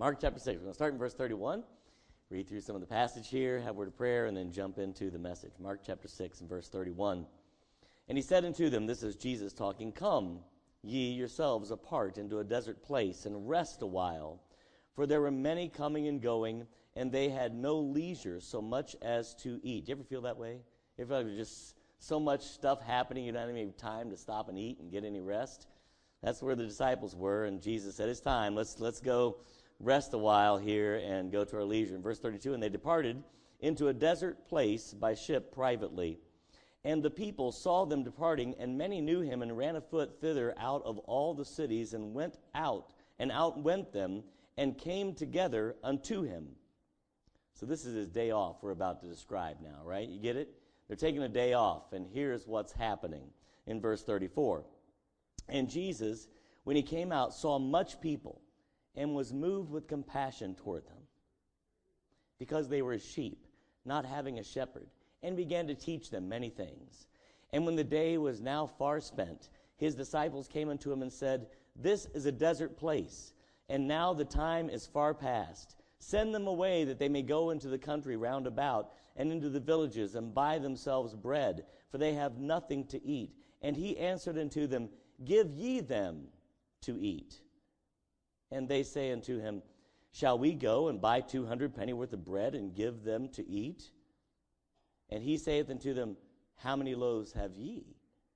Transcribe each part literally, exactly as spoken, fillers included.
Mark chapter six. We're going to start in verse thirty-one, read through some of the passage here, have a word of prayer, and then jump into the message. Mark chapter six and verse thirty-one. And he said unto them, this is Jesus talking, Come ye yourselves apart into a desert place, and rest a while. For there were many coming and going, and they had no leisure so much as to eat. Do you ever feel that way? You ever feel like there's just so much stuff happening, you don't have any time to stop and eat and get any rest? That's where the disciples were, and Jesus said, it's time. Let's let's go rest a while here and go to our leisure. In verse thirty-two, and they departed into a desert place by ship privately. And the people saw them departing, and many knew him, and ran afoot thither out of all the cities, and went out, and outwent them, and came together unto him. So this is his day off we're about to describe now, right? You get it? They're taking a day off, and here's what's happening in verse thirty-four. And Jesus, when he came out, saw much people, and was moved with compassion toward them, because they were as sheep, not having a shepherd, and began to teach them many things. And when the day was now far spent, his disciples came unto him and said, This is a desert place, and now the time is far past. Send them away that they may go into the country round about, and into the villages, and buy themselves bread, for they have nothing to eat. And he answered unto them, Give ye them to eat. And they say unto him, Shall we go and buy two hundred pennyworth of bread, and give them to eat? And he saith unto them, How many loaves have ye?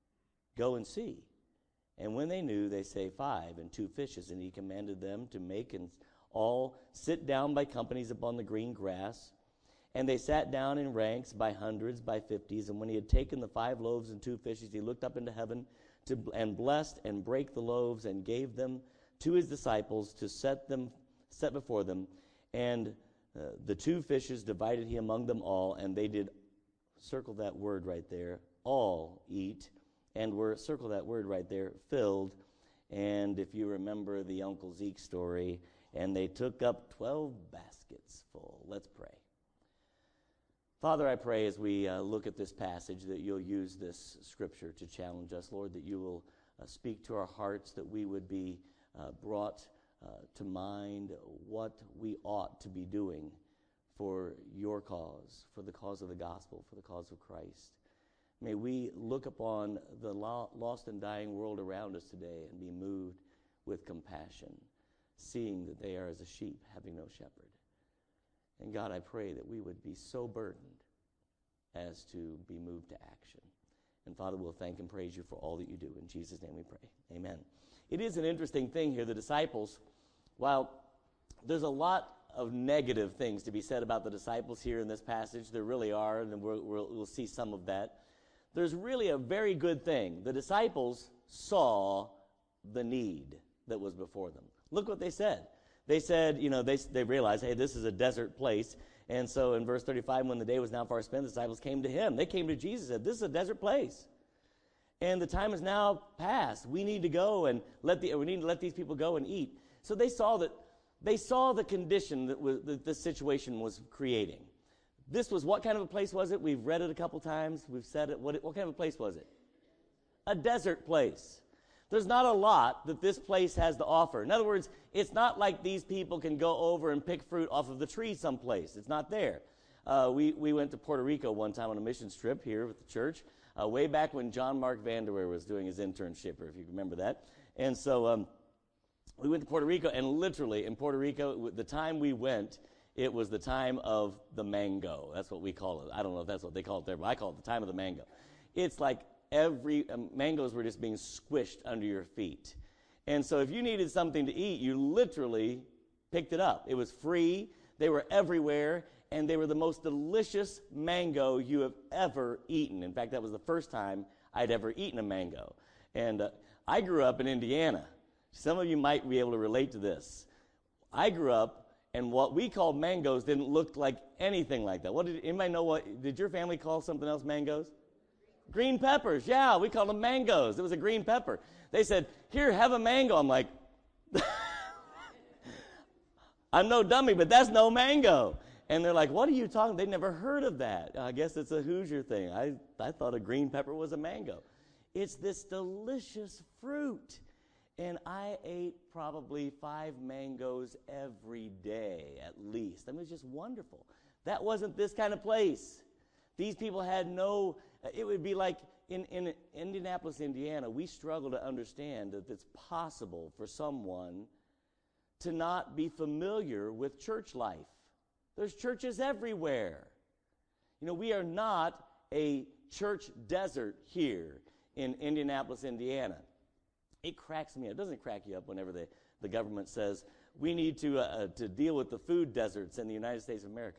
Go and see. And when they knew, they say, Five, and two fishes. And he commanded them to make and all sit down by companies upon the green grass. And they sat down in ranks by hundreds, by fifties. And when he had taken the five loaves and two fishes, he looked up into heaven to, and blessed and brake the loaves, and gave them to his disciples to set them set before them. And uh, the two fishes divided he among them all, and they did, circle that word right there, all eat, and were, circle that word right there, filled. And if you remember the Uncle Zeke story, and they took up twelve baskets full. Let's pray. Father, I pray as we uh, look at this passage that you'll use this scripture to challenge us, Lord, that you will uh, speak to our hearts, that we would be uh, brought uh, to mind what we ought to be doing for your cause, for the cause of the gospel, for the cause of Christ. May we look upon the lo- lost and dying world around us today and be moved with compassion, seeing that they are as a sheep having no shepherd. And God, I pray that we would be so burdened as to be moved to action. And Father, we'll thank and praise you for all that you do. In Jesus' name we pray. Amen. It is an interesting thing here. The disciples, while there's a lot of negative things to be said about the disciples here in this passage, there really are, and we'll, we'll, we'll see some of that. There's really a very good thing. The disciples saw the need that was before them. Look what they said. They said, you know, they they realized, hey, this is a desert place. And so in verse thirty-five, when the day was now far spent, the disciples came to him. They came to Jesus and said, this is a desert place. And the time is now past. We need to go and let the we need to let these people go and eat. So they saw that they saw the condition that was that this situation was creating. This was, what kind of a place was it? We've read it a couple times. We've said it. What, what kind of a place was it? A desert place. There's not a lot that this place has to offer. In other words, it's not like these people can go over and pick fruit off of the tree someplace. It's not there. Uh, we, we went to Puerto Rico one time on a missions trip here with the church, uh, way back when John Mark Vanderweer was doing his internship, or if you remember that. And so um, we went to Puerto Rico, and literally in Puerto Rico, the time we went, it was the time of the mango. That's what we call it. I don't know if that's what they call it there, but I call it the time of the mango. It's like every um, mangoes were just being squished under your feet. And so if you needed something to eat, you literally picked it up. It was free. They were everywhere, and they were the most delicious mango you have ever eaten. In fact, that was the first time I'd ever eaten a mango. And uh, I grew up in Indiana. Some of you might be able to relate to this. I grew up, and what we called mangoes didn't look like anything like that. What did anybody know? What did your family call something else mangoes? Green peppers. Yeah, we called them mangoes. It was a green pepper. They said, "Here, have a mango." I'm like, I'm no dummy, but that's no mango. And they're like, "What are you talking?" They'd never heard of that. I guess it's a Hoosier thing. I, I thought a green pepper was a mango. It's this delicious fruit. And I ate probably five mangoes every day at least. I mean, it was just wonderful. That wasn't this kind of place. These people had no, it would be like in, in Indianapolis, Indiana, we struggle to understand that it's possible for someone to not be familiar with church life. There's churches everywhere. You know, we are not a church desert here in Indianapolis, Indiana. It cracks me up. It doesn't crack you up whenever the, the government says, we need to, uh, to deal with the food deserts in the United States of America.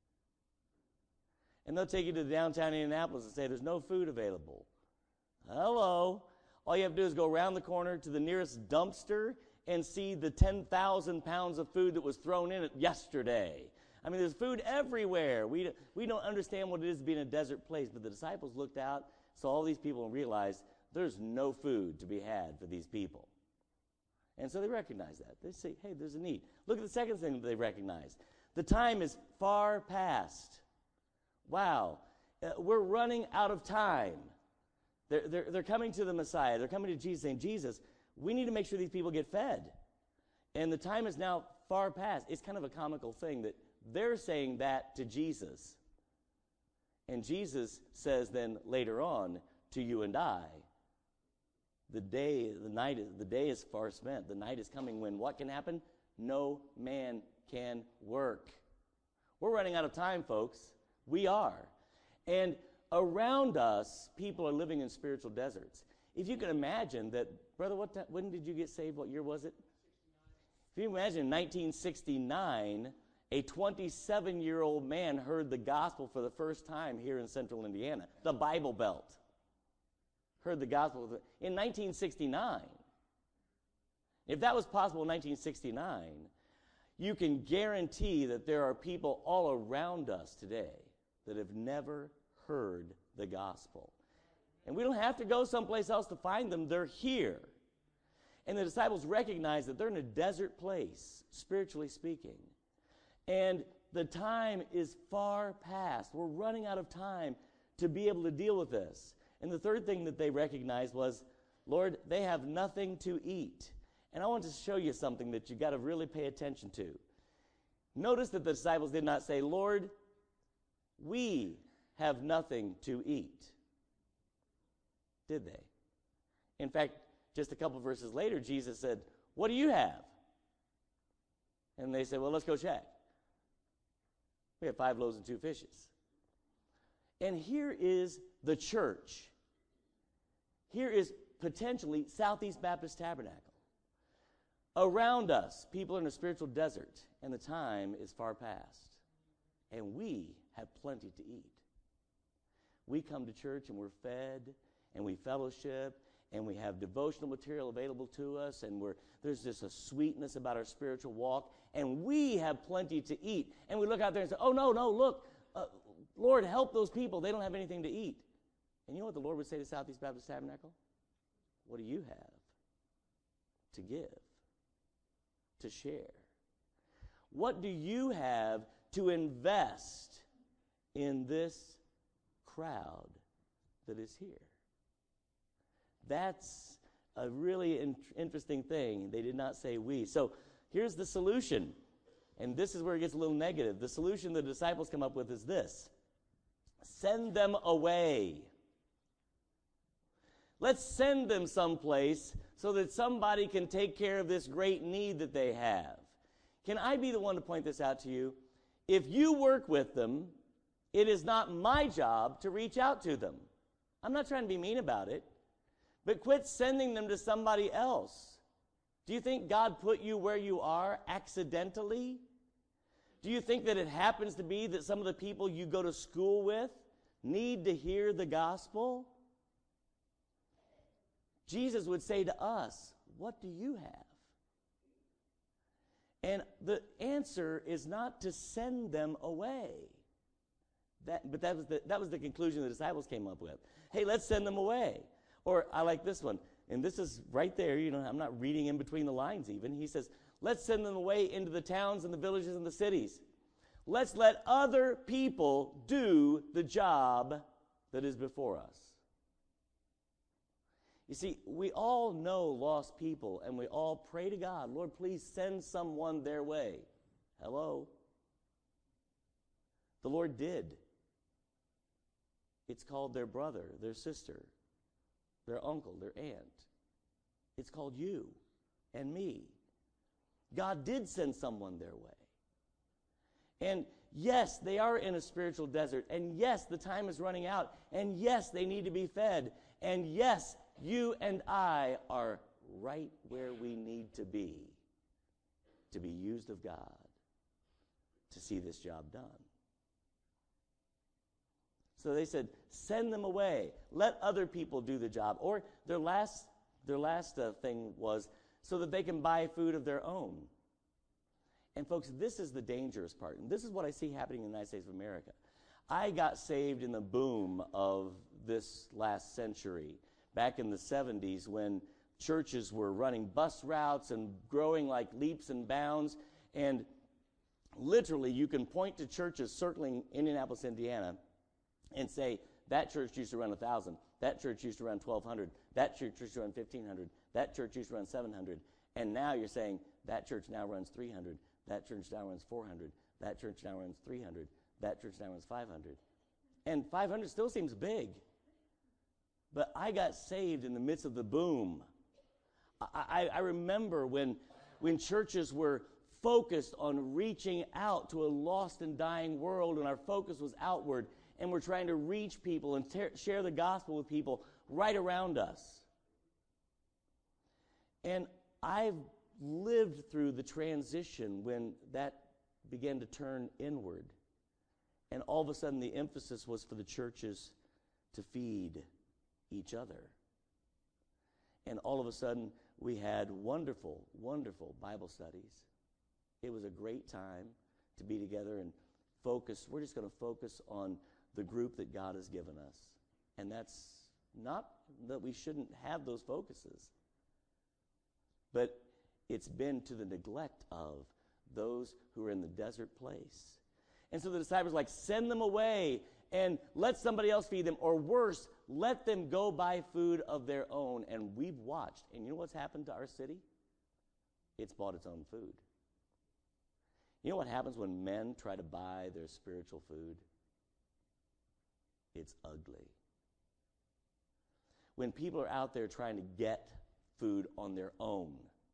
And they'll take you to downtown Indianapolis and say, there's no food available. Hello. All you have to do is go around the corner to the nearest dumpster and see the ten thousand pounds of food that was thrown in it yesterday. I mean, there's food everywhere. We, we don't understand what it is to be in a desert place, but the disciples looked out, saw all these people, and realized there's no food to be had for these people. And so they recognize that. They say, hey, there's a need. Look at the second thing that they recognize. The time is far past. Wow. Uh, we're running out of time. They're, they're, they're coming to the Messiah. They're coming to Jesus saying, Jesus, we need to make sure these people get fed. And the time is now far past. It's kind of a comical thing that they're saying that to Jesus. And Jesus says then later on to you and I, the day, the night, is, the day is far spent. The night is coming when what can happen? No man can work. We're running out of time, folks. We are. And around us, people are living in spiritual deserts. If you can imagine that, brother, what ta- when did you get saved? What year was it? If you imagine nineteen sixty-nine, a twenty-seven-year-old man heard the gospel for the first time here in central Indiana, the Bible Belt. Heard the gospel in nineteen sixty-nine. If that was possible in nineteen sixty-nine, you can guarantee that there are people all around us today that have never heard the gospel. And we don't have to go someplace else to find them. They're here. And the disciples recognize that they're in a desert place, spiritually speaking. And the time is far past. We're running out of time to be able to deal with this. And the third thing that they recognized was, Lord, they have nothing to eat. And I want to show you something that you got to really pay attention to. Notice that the disciples did not say, Lord, we have nothing to eat. Did they? In fact, just a couple verses later, Jesus said, what do you have? And they said, well, let's go check. We have five loaves and two fishes. And here is the church. Here is potentially Southeast Baptist Tabernacle. Around us, people are in a spiritual desert, and the time is far past. And we have plenty to eat. We come to church and we're fed, and we fellowship, and we have devotional material available to us, and we're, there's just a sweetness about our spiritual walk, and we have plenty to eat. And we look out there and say, oh, no, no, look, uh, Lord, help those people. They don't have anything to eat. And you know what the Lord would say to Southeast Baptist Tabernacle? What do you have to give, to share? What do you have to invest in this crowd that is here? That's a really in- interesting thing. They did not say we. So here's the solution. And this is where it gets a little negative. The solution the disciples come up with is this. Send them away. Let's send them someplace so that somebody can take care of this great need that they have. Can I be the one to point this out to you? If you work with them, it is not my job to reach out to them. I'm not trying to be mean about it, but quit sending them to somebody else. Do you think God put you where you are accidentally? Do you think that it happens to be that some of the people you go to school with need to hear the gospel? Jesus would say to us, what do you have? And the answer is not to send them away. That, but that was, the, that was the conclusion the disciples came up with. Hey, let's send them away. Or I like this one. And this is right there. You know, I'm not reading in between the lines even. He says, let's send them away into the towns and the villages and the cities. Let's let other people do the job that is before us. You see, we all know lost people, and we all pray to God, Lord, please send someone their way. Hello? The Lord did. It's called their brother, their sister, their uncle, their aunt. It's called you and me. God did send someone their way. And yes, they are in a spiritual desert. And yes, the time is running out. And yes, they need to be fed. And yes, you and I are right where we need to be to be used of God to see this job done. So they said, send them away. Let other people do the job. Or their last, their last uh, thing was so that they can buy food of their own. And folks, this is the dangerous part. And this is what I see happening in the United States of America. I got saved in the boom of this last century, back in the seventies, when churches were running bus routes and growing like leaps and bounds. And literally, you can point to churches circling Indianapolis, Indiana, and say, that church used to run one thousand, that church used to run twelve hundred, that church used to run fifteen hundred, that church used to run seven hundred, and now you're saying, that church now runs three hundred, that church now runs four hundred, that church now runs three hundred, that church now runs five hundred. And five hundred still seems big. But I got saved in the midst of the boom. I, I, I remember when, when churches were focused on reaching out to a lost and dying world, and our focus was outward, and we're trying to reach people and ter- share the gospel with people right around us. And I've lived through the transition when that began to turn inward. And all of a sudden, the emphasis was for the churches to feed each other. And all of a sudden, we had wonderful, wonderful Bible studies. It was a great time to be together and focus. We're just going to focus on the group that God has given us. And that's not that we shouldn't have those focuses, but it's been to the neglect of those who are in the desert place. And so the disciples were like, send them away and let somebody else feed them. Or worse, let them go buy food of their own. And we've watched. And you know what's happened to our city? It's bought its own food. You know what happens when men try to buy their spiritual food? It's ugly. When people are out there trying to get food on their own,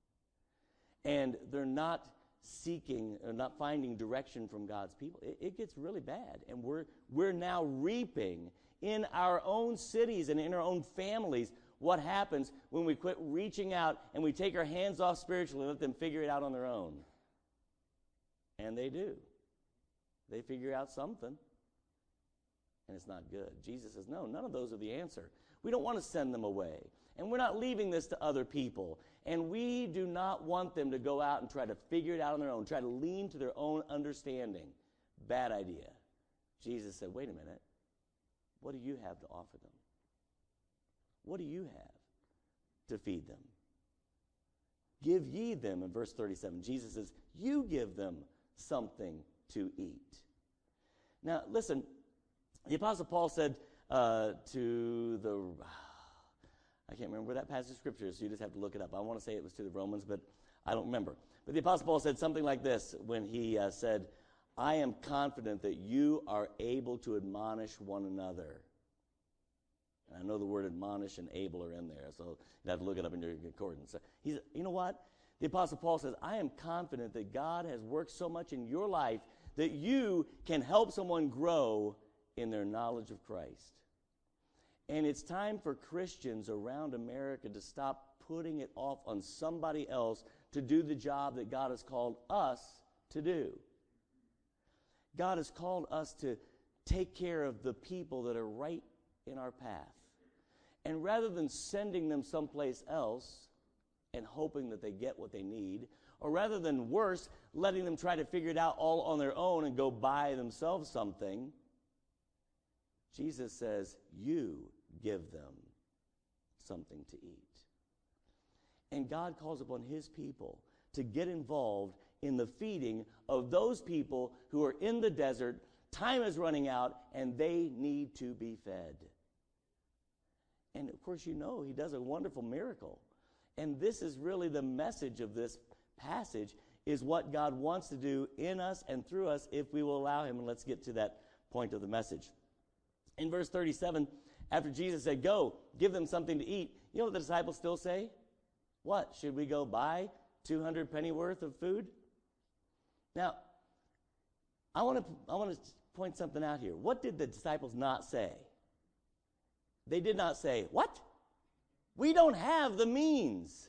and they're not seeking, or not finding direction from God's people, it, it gets really bad. And we're we're now reaping in our own cities and in our own families what happens when we quit reaching out and we take our hands off spiritually and let them figure it out on their own. And they do. They figure out something. And it's not good. Jesus says, no, none of those are the answer. We don't want to send them away. And we're not leaving this to other people. And we do not want them to go out and try to figure it out on their own, try to lean to their own understanding. Bad idea. Jesus said, wait a minute. What do you have to offer them? What do you have to feed them? Give ye them, in verse thirty-seven, Jesus says, you give them something to eat. Now, listen, the Apostle Paul said uh, to the, I can't remember where that passage of Scripture is, so you just have to look it up. I want to say it was to the Romans, but I don't remember. But the Apostle Paul said something like this when he uh, said, I am confident that you are able to admonish one another. And I know the word admonish and able are in there, so you have to look it up in your concordance. So he's, you know what? The Apostle Paul says, I am confident that God has worked so much in your life that you can help someone grow in their knowledge of Christ. And it's time for Christians around America to stop putting it off on somebody else to do the job that God has called us to do. God has called us to take care of the people that are right in our path. And rather than sending them someplace else and hoping that they get what they need, or rather than worse, letting them try to figure it out all on their own and go buy themselves something, Jesus says, you give them something to eat. And God calls upon his people to get involved in the feeding of those people who are in the desert. Time is running out, and they need to be fed. And of course, you know, he does a wonderful miracle. And this is really the message of this passage, is what God wants to do in us and through us if we will allow him. And let's get to that point of the message. In verse thirty-seven, after Jesus said, go, give them something to eat, you know what the disciples still say? What? Should we go buy two hundred penny worth of food? Now, I want to I want to point something out here. What did the disciples not say? They did not say, what? We don't have the means.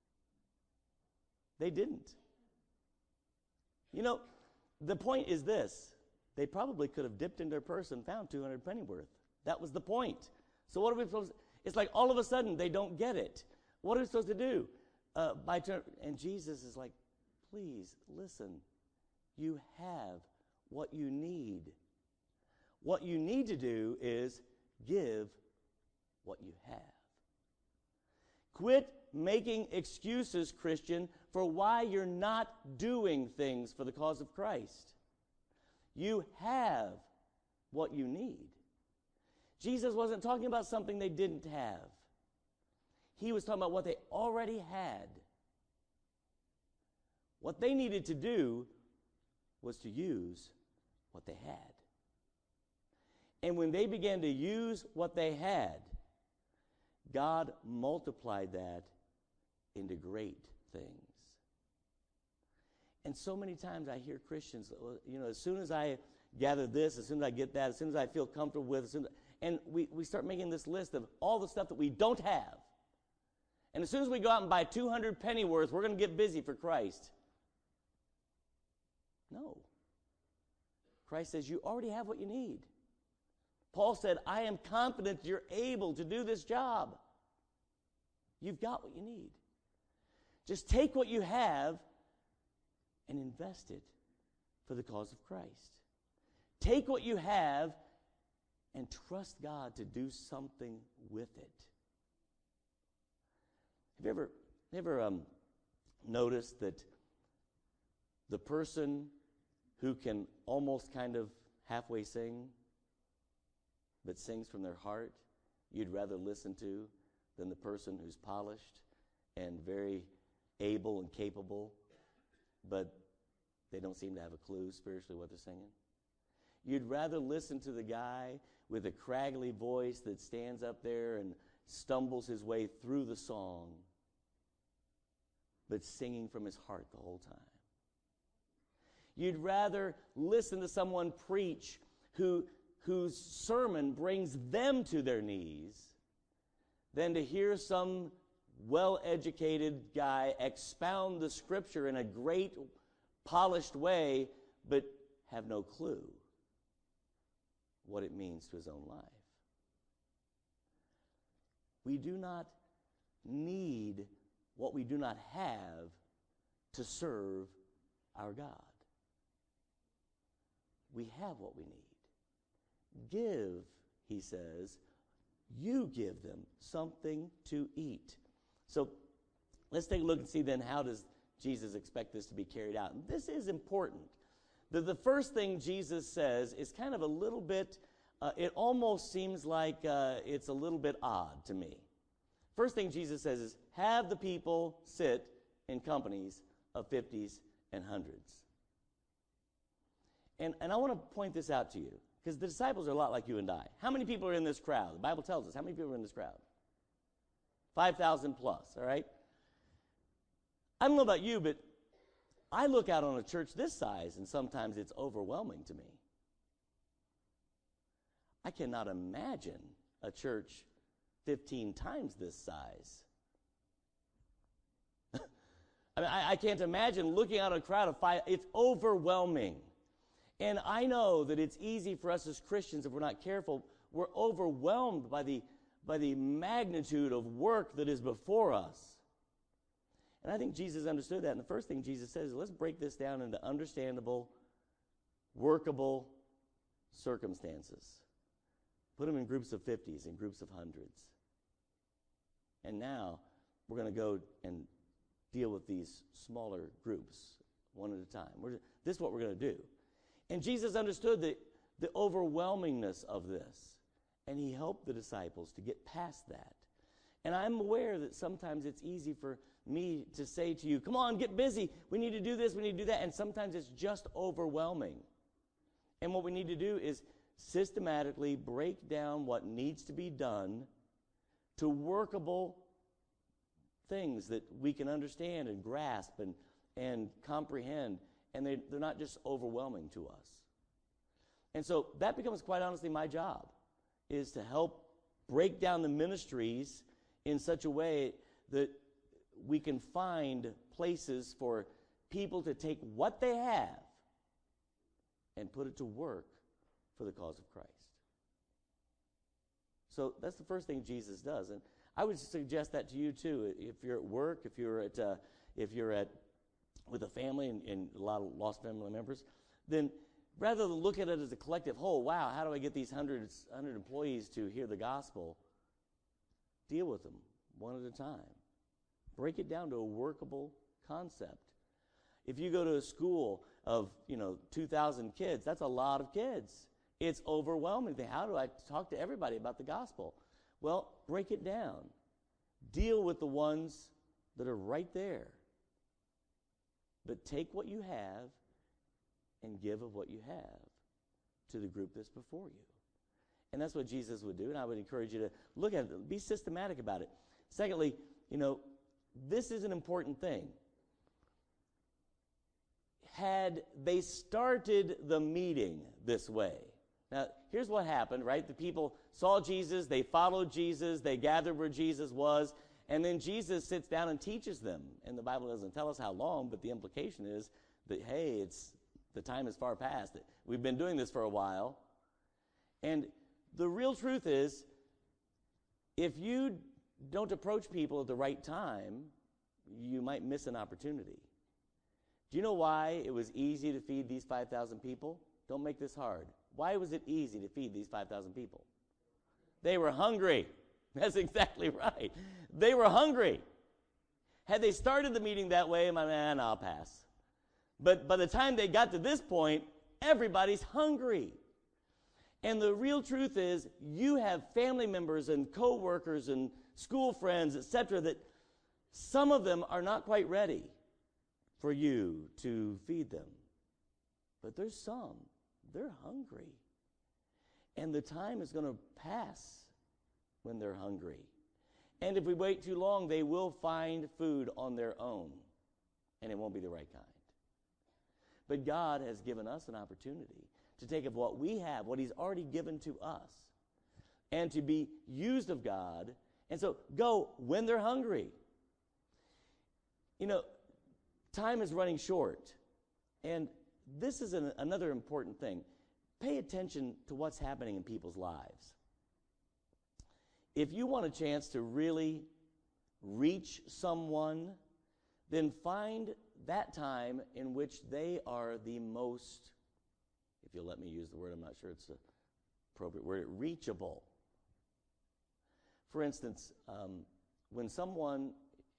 They didn't. You know, the point is this. They probably could have dipped in their purse and found two hundred penny worth. That was the point. So what are we supposed to, it's like all of a sudden they don't get it. What are we supposed to do? Uh, by turn, and Jesus is like, please, listen. You have what you need. What you need to do is give what you have. Quit making excuses, Christian, for why you're not doing things for the cause of Christ. You have what you need. Jesus wasn't talking about something they didn't have. He was talking about what they already had. What they needed to do was to use what they had. And when they began to use what they had, God multiplied that into great things. And so many times I hear Christians, you know, as soon as I gather this, as soon as I get that, as soon as I feel comfortable with it, and we, we start making this list of all the stuff that we don't have. And as soon as we go out and buy two hundred penny worth, we're going to get busy for Christ. No. Christ says you already have what you need. Paul said, I am confident you're able to do this job. You've got what you need. Just take what you have and invest it for the cause of Christ. Take what you have and trust God to do something with it. Have you ever, ever um, noticed that the person who can almost kind of halfway sing, but sings from their heart, you'd rather listen to than the person who's polished and very able and capable, but they don't seem to have a clue spiritually what they're singing? You'd rather listen to the guy with a craggly voice that stands up there and stumbles his way through the song, but singing from his heart the whole time. You'd rather listen to someone preach who, whose sermon brings them to their knees than to hear some well-educated guy expound the Scripture in a great, polished way, but have no clue what it means to his own life. We do not need what we do not have to serve our God. We have what we need. Give, he says, you give them something to eat. So let's take a look and see then, how does Jesus expect this to be carried out? And this is important. The, the first thing Jesus says is kind of a little bit, uh, it almost seems like uh, it's a little bit odd to me. First thing Jesus says is, have the people sit in companies of fifties and hundreds. And, and I want to point this out to you, because the disciples are a lot like you and I. How many people are in this crowd? The Bible tells us how many people are in this crowd. five thousand plus, all right? I don't know about you, but I look out on a church this size, and sometimes it's overwhelming to me. I cannot imagine a church fifteen times this size. I mean, I, I can't imagine looking out at a crowd of five. It's overwhelming. And I know that it's easy for us as Christians, if we're not careful, we're overwhelmed by the, by the magnitude of work that is before us. And I think Jesus understood that. And the first thing Jesus says is, let's break this down into understandable, workable circumstances. Put them in groups of fifties and groups of hundreds. And now we're going to go and deal with these smaller groups one at a time. We're, this is what we're going to do. And Jesus understood the, the overwhelmingness of this. And he helped the disciples to get past that. And I'm aware that sometimes it's easy for me to say to you, come on, get busy. We need to do this, we need to do that. And sometimes it's just overwhelming. And what we need to do is systematically break down what needs to be done to workable things that we can understand and grasp and, and comprehend. And they, they're not just overwhelming to us. And so that becomes, quite honestly, my job, is to help break down the ministries in such a way that we can find places for people to take what they have and put it to work for the cause of Christ. So that's the first thing Jesus does, and I would suggest that to you too. If you're at work, if you're at, uh, if you're at with a family and, and a lot of lost family members, then rather than look at it as a collective whole, wow, how do I get these hundreds, hundred employees to hear the gospel? Deal with them one at a time. Break it down to a workable concept. If you go to a school of, you know, two thousand kids, that's a lot of kids. It's overwhelming. How do I talk to everybody about the gospel? Well, break it down. Deal with the ones that are right there. But take what you have and give of what you have to the group that's before you. And that's what Jesus would do, and I would encourage you to look at it, be systematic about it. Secondly, you know, this is an important thing. Had they started the meeting this way, now here's what happened, right? The people saw Jesus, they followed Jesus, they gathered where Jesus was, and then Jesus sits down and teaches them. And the Bible doesn't tell us how long, but the implication is that, hey, it's the time is far past. We've been doing this for a while. And the real truth is, if you don't approach people at the right time, you might miss an opportunity. Do you know why it was easy to feed these five thousand people? Don't make this hard. Why was it easy to feed these five thousand people? They were hungry. That's exactly right. They were hungry. Had they started the meeting that way, my man, I'll pass. But by the time they got to this point, everybody's hungry. And the real truth is, you have family members and co-workers and school friends, et cetera, that some of them are not quite ready for you to feed them. But there's some. They're hungry. And the time is going to pass when they're hungry. And if we wait too long, they will find food on their own. And it won't be the right kind. But God has given us an opportunity to take of what we have, what he's already given to us, and to be used of God. And so go when they're hungry. You know, time is running short. And this is an, another important thing. Pay attention to what's happening in people's lives. If you want a chance to really reach someone, then find that time in which they are the most, if you'll let me use the word, I'm not sure it's the appropriate word, reachable. For instance, um, when someone,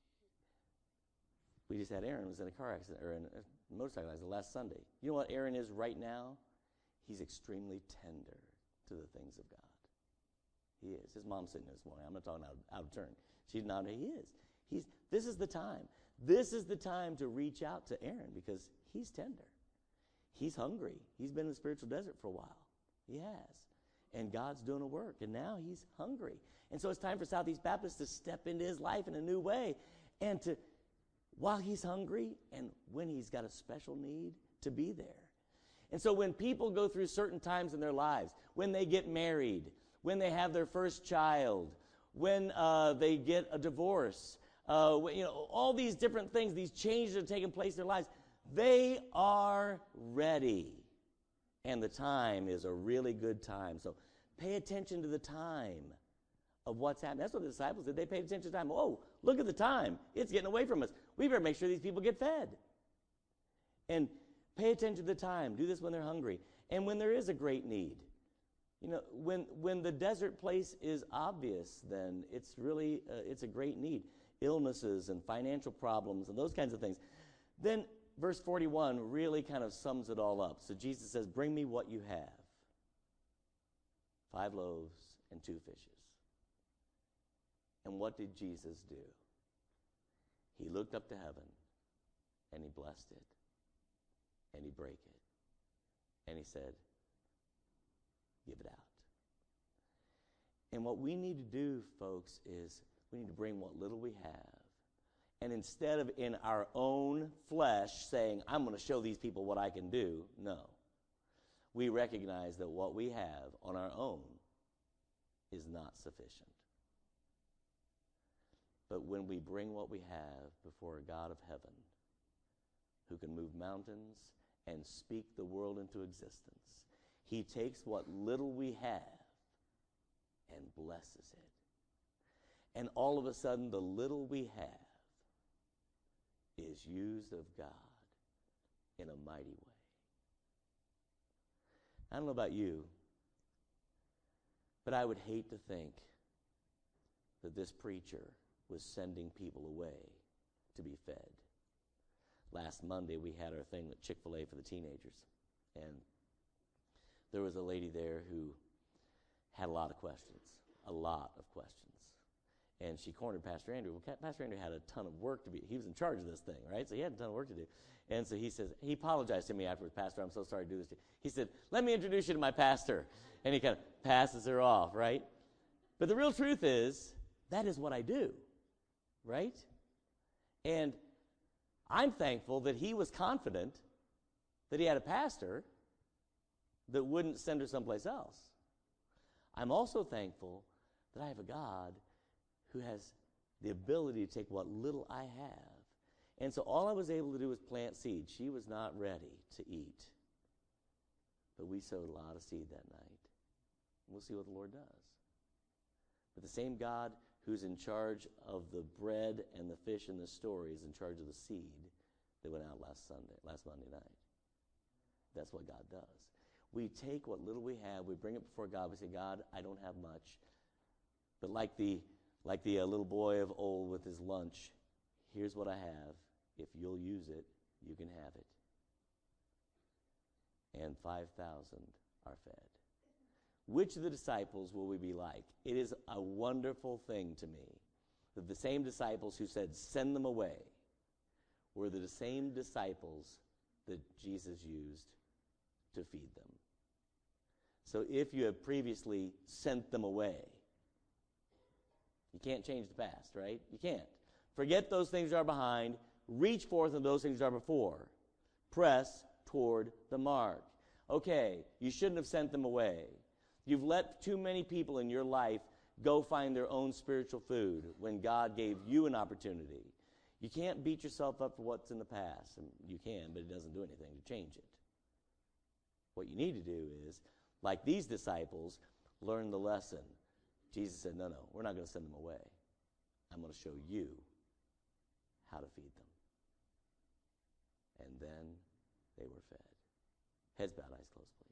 we just had Aaron was in a car accident, or in a motorcycle accident last Sunday. You know what Aaron is right now? He's extremely tender to the things of God. He is. His mom's sitting there this morning. I'm not talking out, out of turn. She's not. He is. He's. This is the time. This is the time to reach out to Aaron because he's tender. He's hungry. He's been in the spiritual desert for a while. He has. And God's doing a work. And now he's hungry. And so it's time for Southeast Baptist to step into his life in a new way. And to, while he's hungry and when he's got a special need, to be there. And so when people go through certain times in their lives, when they get married, when they have their first child, when uh, they get a divorce, uh, you know, all these different things, these changes that are taking place in their lives, they are ready. And the time is a really good time. So pay attention to the time of what's happening. That's what the disciples did. They paid attention to the time. Oh, look at the time. It's getting away from us. We better make sure these people get fed. And pay attention to the time. Do this when they're hungry. And when there is a great need. You know, when when the desert place is obvious, then it's really, uh, it's a great need. Illnesses and financial problems and those kinds of things. Then verse forty-one really kind of sums it all up. So Jesus says, bring me what you have. Five loaves and two fishes. And what did Jesus do? He looked up to heaven, and he blessed it, and he broke it, and he said, give it out. And what we need to do, folks, is we need to bring what little we have, and instead of in our own flesh saying, I'm going to show these people what I can do, no. We recognize that what we have on our own is not sufficient. But when we bring what we have before a God of heaven who can move mountains and speak the world into existence, he takes what little we have and blesses it. And all of a sudden, the little we have is used of God in a mighty way. I don't know about you, but I would hate to think that this preacher was sending people away to be fed. Last Monday, we had our thing at Chick-fil-A for the teenagers, and there was a lady there who had a lot of questions, a lot of questions. And she cornered Pastor Andrew. Well, Pastor Andrew had a ton of work to be, he was in charge of this thing, right? So he had a ton of work to do. And so he says, he apologized to me afterwards, Pastor, I'm so sorry to do this to you. He said, let me introduce you to my pastor. And he kind of passes her off, right? But the real truth is, that is what I do, right? And I'm thankful that he was confident that he had a pastor that wouldn't send her someplace else. I'm also thankful that I have a God who has the ability to take what little I have. And so all I was able to do was plant seed. She was not ready to eat. But we sowed a lot of seed that night. We'll see what the Lord does. But the same God who's in charge of the bread and the fish in this story is in charge of the seed that went out last Sunday, last Monday night. That's what God does. We take what little we have, we bring it before God, we say, God, I don't have much. But like the like the uh, little boy of old with his lunch, here's what I have. If you'll use it, you can have it. And five thousand are fed. Which of the disciples will we be like? It is a wonderful thing to me that the same disciples who said, send them away, were the same disciples that Jesus used to feed them. So if you have previously sent them away, you can't change the past, right? You can't. Forget those things that are behind. Reach forth and those things that are before. Press toward the mark. Okay, you shouldn't have sent them away. You've let too many people in your life go find their own spiritual food when God gave you an opportunity. You can't beat yourself up for what's in the past. And you can, but it doesn't do anything to change it. What you need to do is, like these disciples, learn the lesson. Jesus said, no, no, we're not going to send them away. I'm going to show you how to feed them. And then they were fed. Heads bowed, eyes closed, please.